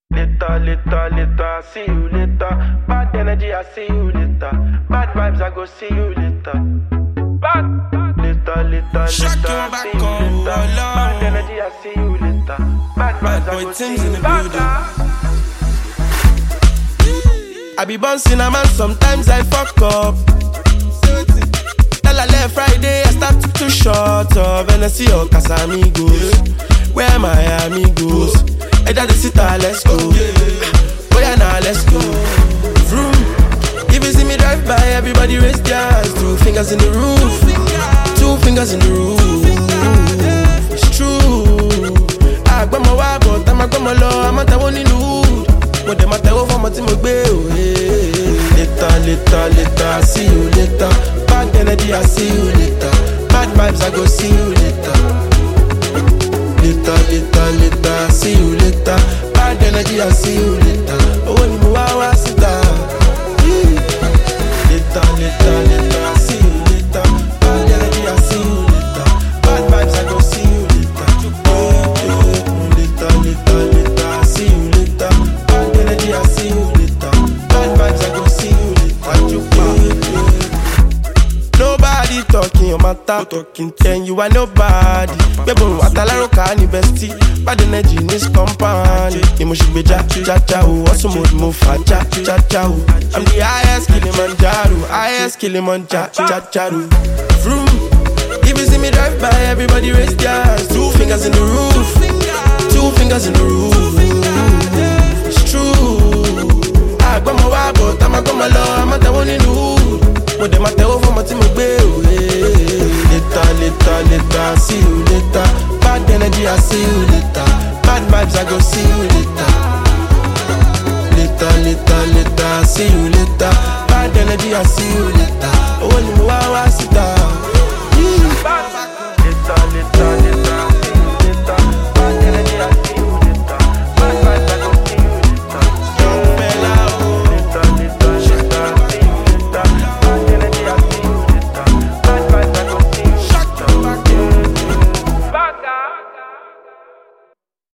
Later, see you later. Bad energy, I see you later. Bad vibes, I go see you later. Later, see you later. Bad energy, I see you later. Bad vibes, I go see you later. I be bouncing a man, sometimes I fuck up. Tell I left Friday, I start to too short up. And I see your Casamigos. Where are my amigos? Hey, daddy, let's go. Oh yeah, now let's go. Vroom. If you see me drive by, everybody raise their hands. 2 fingers in the roof. 2 fingers in the roof. It's true. I got my wife, but I'm a law. I'm a one in the hood. But them at the over my team of bail. Later, see you later. Bad energy, I see you later. Bad vibes, I go see you later. Later, see you later. Bad energy, I see you later. Oh, when you are sita. Later, see you later. Bad energy, I see you later. Bad vibes, I go see you later. Later, see you later. Bad energy, I see you later. Bad vibes, I go see you later. Nobody talking your matter, talking then you are nobody. Bebo atalaro kani bestie, bad energy in this company. Emotion be ja, also move faja, I'm the highest Kilimanjaro. Vroom. If you see me drive by, everybody raise their hands. 2 fingers in the roof, 2 fingers in the roof. It's true. I got my wife, but I'm a law. I'm the one in the hood. When them at the over my team of bail. Later, see you later. Bad energy, I see you later. Bad vibes, I go see you later. Later, see you later. Bad energy, I see you later.